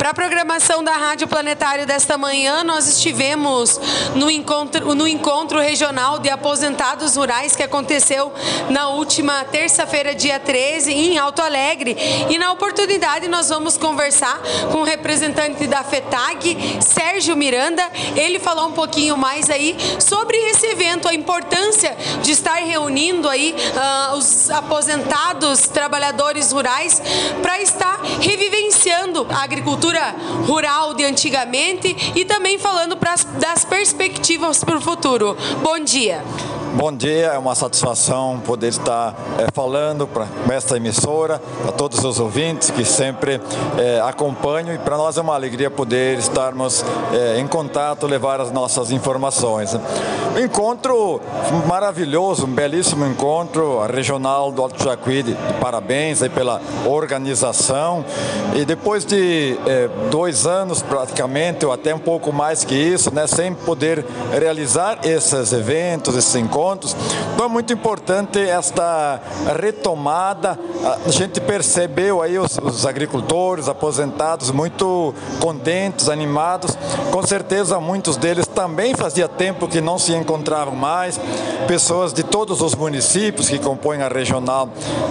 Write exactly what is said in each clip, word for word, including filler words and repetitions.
Para a programação da Rádio Planetário desta manhã, nós estivemos no encontro, no encontro regional de aposentados rurais que aconteceu na última terça-feira, dia treze, em Alto Alegre. E na oportunidade nós vamos conversar com o representante da FETAG, Sérgio Miranda. Ele falou um pouquinho mais aí sobre esse evento, a importância de estar reunindo aí uh, os aposentados trabalhadores rurais para estar revivenciando a agricultura rural de antigamente e também falando pras, das perspectivas para o futuro. Bom dia. Bom dia, é uma satisfação poder estar é, falando para esta emissora, para todos os ouvintes que sempre é, acompanham, e para nós é uma alegria poder estarmos é, em contato, levar as nossas informações. Um encontro maravilhoso, um belíssimo encontro, a Regional do Alto Jacuí, de, de parabéns aí pela organização, e depois de é, dois anos praticamente, ou até um pouco mais que isso, né, sem poder realizar esses eventos, esses encontros. Então é muito importante esta retomada. A gente percebeu aí os, os agricultores aposentados muito contentes, animados. Com certeza muitos deles também fazia tempo que não se encontravam mais. Pessoas de todos os municípios que compõem a regional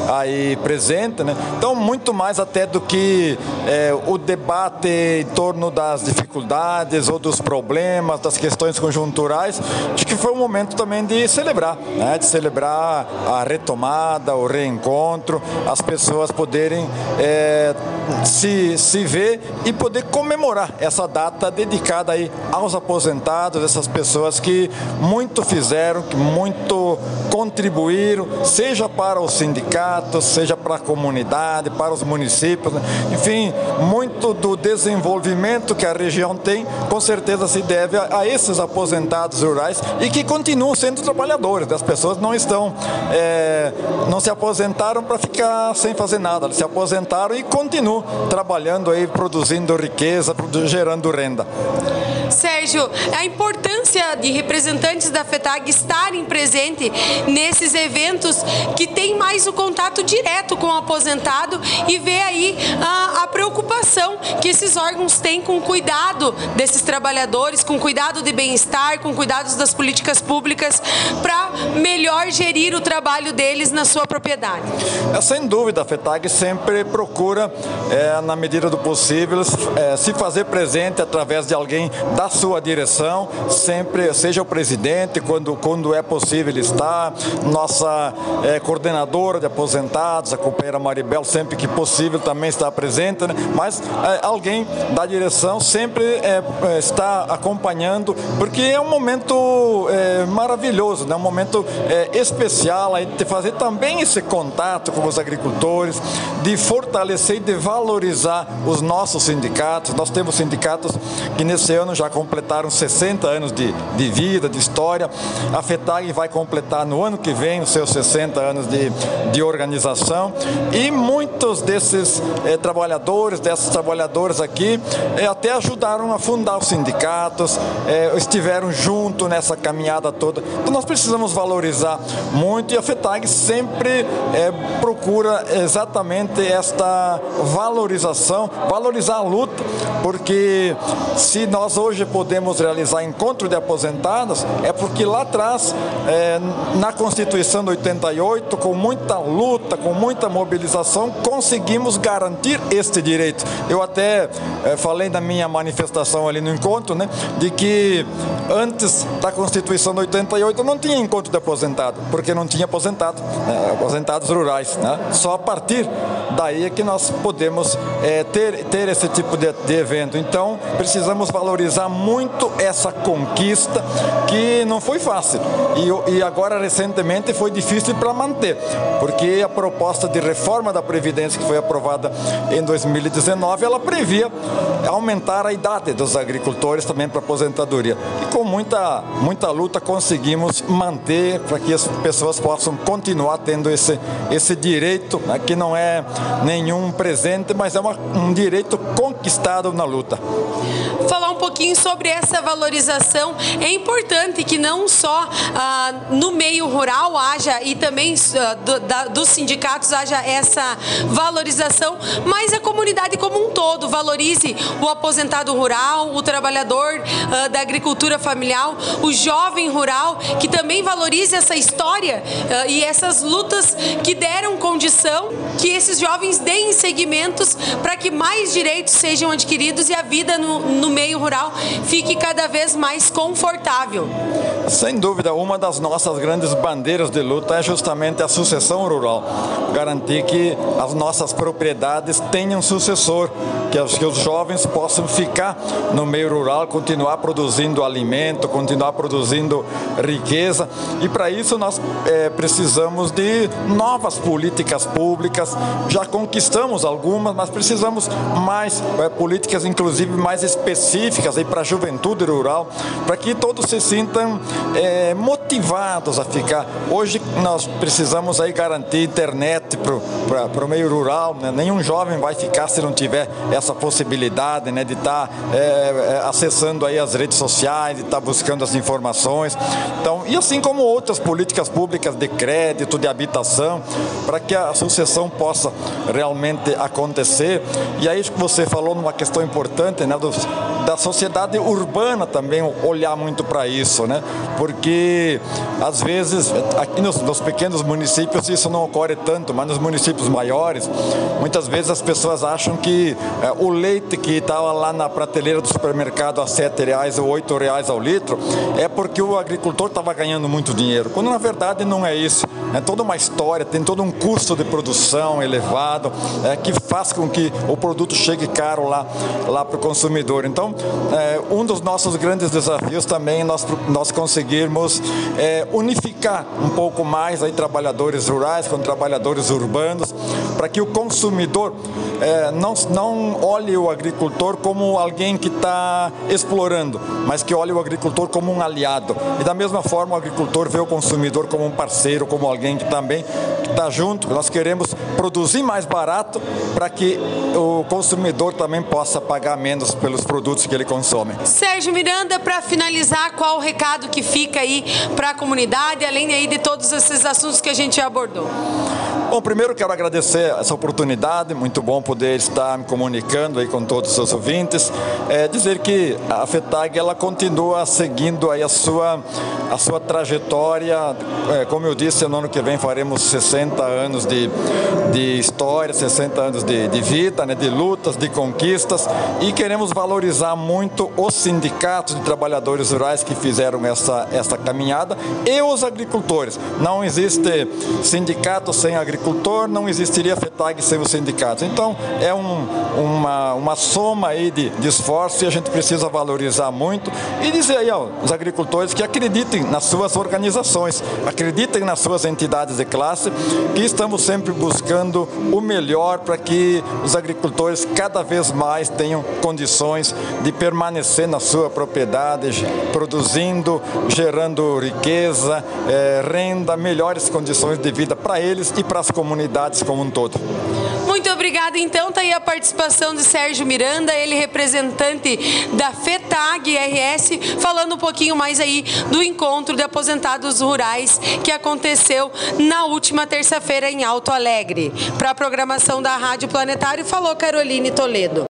aí presente, né? Então muito mais até do que é, o debate em torno das dificuldades ou dos problemas, das questões conjunturais. Acho que foi um momento também de celebrar, né? De celebrar a retomada, o reencontro, as pessoas poderem é, se, se ver e poder comemorar essa data dedicada aí aos aposentados, essas pessoas que muito fizeram, que muito contribuíram, seja para os sindicatos, seja para a comunidade, para os municípios, né? Enfim, muito do desenvolvimento que a região tem, com certeza se deve a, a esses aposentados rurais e que continuam sendo trabalhadores. As pessoas não estão, é, não se aposentaram para ficar sem fazer nada, eles se aposentaram e continuam trabalhando aí, produzindo riqueza, gerando renda. Sérgio, a importância de representantes da FETAG estarem presentes nesses eventos que tem mais o contato direto com o aposentado e ver aí a, a preocupação que esses órgãos têm com o cuidado desses trabalhadores, com cuidado de bem-estar, com cuidados das políticas públicas para melhor gerir o trabalho deles na sua propriedade. É, sem dúvida, a FETAG sempre procura, é, na medida do possível, é, se fazer presente através de alguém da sua direção, sempre, seja o presidente, quando, quando é possível ele está, nossa é, coordenadora de aposentados, a companheira Maribel, sempre que possível também está presente, né? Mas é, alguém da direção sempre é, está acompanhando, porque é um momento é, maravilhoso, né? Um momento é, especial aí, de fazer também esse contato com os agricultores, de fortalecer e de valorizar os nossos sindicatos. Nós temos sindicatos que nesse ano já completaram sessenta anos de, de vida, de história. A FETAG vai completar no ano que vem os seus sessenta anos de, de organização, e muitos desses eh, trabalhadores, dessas trabalhadoras aqui, eh, até ajudaram a fundar os sindicatos, eh, estiveram junto nessa caminhada toda. Então nós precisamos valorizar muito, e a FETAG sempre eh, procura exatamente esta valorização, valorizar a luta, porque se nós hoje podemos realizar encontro de aposentados, é porque lá atrás, é, na Constituição de oitenta e oito, com muita luta, com muita mobilização, conseguimos garantir este direito. Eu até é, falei na minha manifestação ali no encontro, né, de que antes da Constituição de oitenta e oito não tinha encontro de aposentado, porque não tinha aposentado, né, aposentados rurais, né? Só a partir daí é que nós podemos é, ter, ter esse tipo de, de evento. Então, precisamos valorizar muito essa conquista, que não foi fácil, e, e agora recentemente foi difícil para manter, porque a proposta de reforma da Previdência que foi aprovada em dois mil e dezenove, ela previa aumentar a idade dos agricultores também para aposentadoria, e com muita, muita luta conseguimos manter para que as pessoas possam continuar tendo esse, esse direito, né, que não é nenhum presente, mas é uma, um direito conquistado na luta. Falar um pouquinho sobre essa valorização. É importante que não só ah, no meio rural haja, e também ah, do, da, dos sindicatos haja essa valorização, mas a comunidade como um todo valorize o aposentado rural, o trabalhador uh, da agricultura familiar, o jovem rural, que também valorize essa história uh, e essas lutas que deram condição que esses jovens deem segmentos para que mais direitos sejam adquiridos e a vida no, no meio rural fique cada vez mais confortável. Sem dúvida, uma das nossas grandes bandeiras de luta é justamente a sucessão rural. Garantir que as nossas propriedades tenham sucessor, que os, que os jovens possam ficar no meio rural, continuar produzindo alimento, continuar produzindo riqueza. E para isso nós é, precisamos de novas políticas públicas. Já conquistamos algumas, mas precisamos mais é, políticas, inclusive mais específicas para a juventude rural, para que todos se sintam é, motivados a ficar. Hoje nós precisamos aí garantir internet para o meio rural, né? Nenhum jovem vai ficar se não tiver essa possibilidade, né, de estar é, acessando aí as redes sociais, de estar buscando as informações. Então, e assim como outras políticas públicas de crédito, de habitação, para que a sucessão possa realmente acontecer. E aí você falou numa questão importante, né, do, da sociedade urbana também olhar muito para isso, né? Porque às vezes aqui nos, nos pequenos municípios isso não ocorre tanto, mas nos municípios maiores, muitas vezes as pessoas acham que é, o leite que estava lá na prateleira do supermercado a sete reais ou oito reais ao litro é porque o agricultor estava ganhando muito dinheiro, quando na verdade não é isso. É toda uma história, tem todo um custo de produção elevado, é, que faz com que o produto chegue caro lá, lá para o consumidor. Então, é, um dos nossos grandes desafios também é nós, nós conseguirmos é, unificar um pouco mais aí trabalhadores rurais com trabalhadores urbanos, para que o consumidor é, não, não olhe o agricultor como alguém que está explorando, mas que olhe o agricultor como um aliado. E da mesma forma o agricultor vê o consumidor como um parceiro, como alguém que também está junto. Nós queremos produzir mais barato para que o consumidor também possa pagar menos pelos produtos que ele consome. Sérgio Miranda, para finalizar, qual o recado que fica aí para a comunidade, além aí de todos esses assuntos que a gente já abordou? Bom, primeiro quero agradecer essa oportunidade, muito bom poder estar me comunicando aí com todos os seus ouvintes. É, dizer que a FETAG ela continua seguindo aí a sua, a sua trajetória. É, como eu disse, no ano que vem faremos sessenta anos de, de história, sessenta anos de, de vida, né, de lutas, de conquistas, e queremos valorizar muito os sindicatos de trabalhadores rurais que fizeram essa, essa caminhada e os agricultores. Não existe sindicato sem agricultor. Agricultor, não existiria a FETAG sem os sindicatos. Então, é um, uma, uma soma aí de, de esforço, e a gente precisa valorizar muito e dizer aí aos agricultores que acreditem nas suas organizações, acreditem nas suas entidades de classe, que estamos sempre buscando o melhor para que os agricultores cada vez mais tenham condições de permanecer na sua propriedade, produzindo, gerando riqueza, é, renda, melhores condições de vida para eles e para as comunidades como um todo. Muito obrigada. Então, está aí a participação de Sérgio Miranda, ele representante da FETAG R S, falando um pouquinho mais aí do encontro de aposentados rurais que aconteceu na última terça-feira em Alto Alegre. Para a programação da Rádio Planetário, falou Caroline Toledo.